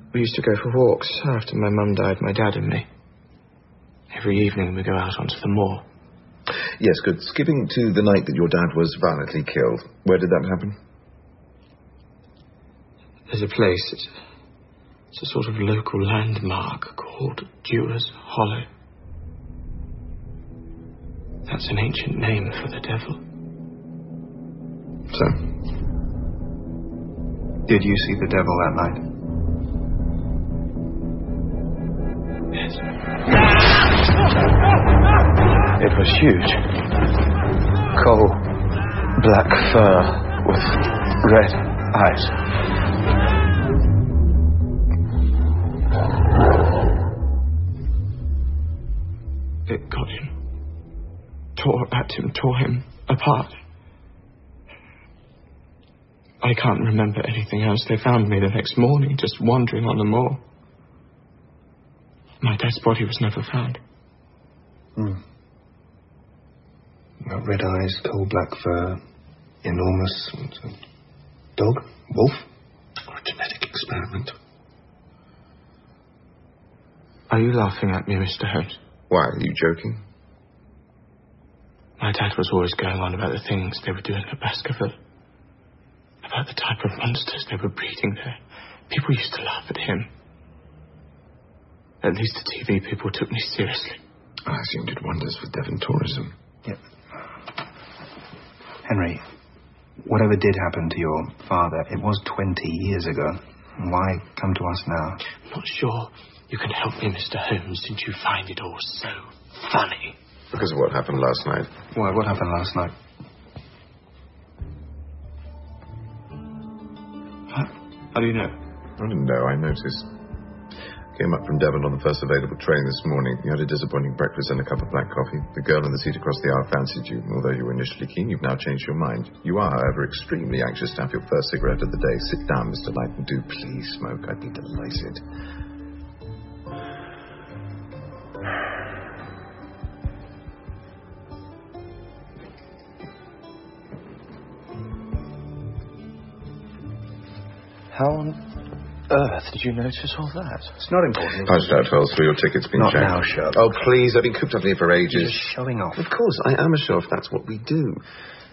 We used to go for walks after my mum died, my dad and me. Every evening we go out onto the moor. Yes, good. Skipping to the night that your dad was violently killed. Where did that happen? There's a place, it's a sort of local landmark called Dewar's Hollow. That's an ancient name for the devil. So? Did you see the devil that night? Yes. It was huge. Coal, black fur with red eyes. It got him. Tore at him, tore him apart. I can't remember anything else. They found me the next morning, just wandering on the moor. My dad's body was never found. Got red eyes, coal black fur, enormous dog, wolf, Or a genetic experiment. Are you laughing at me, Mr. Holmes? Why, are you joking? My dad was always going on about the things they were doing at Baskerville. About the type of monsters they were breeding there. People used to laugh at him. At least the TV people took me seriously. I assume did wonders for Devon tourism. Yep. Henry, whatever did happen to your father, it was 20 years ago. Why come to us now? I'm not sure you can help me, Mr. Holmes, since you find it all so funny. Because of what happened last night. Why, what happened last night? How do you know? I didn't know, I noticed. Came up from Devon on the first available train this morning. You had a disappointing breakfast and a cup of black coffee. The girl in the seat across the aisle fancied you. Although you were initially keen, you've now changed your mind. You are, however, extremely anxious to have your first cigarette of the day. Sit down, Mr. Light, and do please smoke. I'd be delighted. How on earth did you notice all that? It's not important. Hush, Outwell, so your ticket's been Not checked. now, Sherlock. Oh, please, I've been cooped up here for ages. You're just showing off. Of course, I am a show if that's what we do.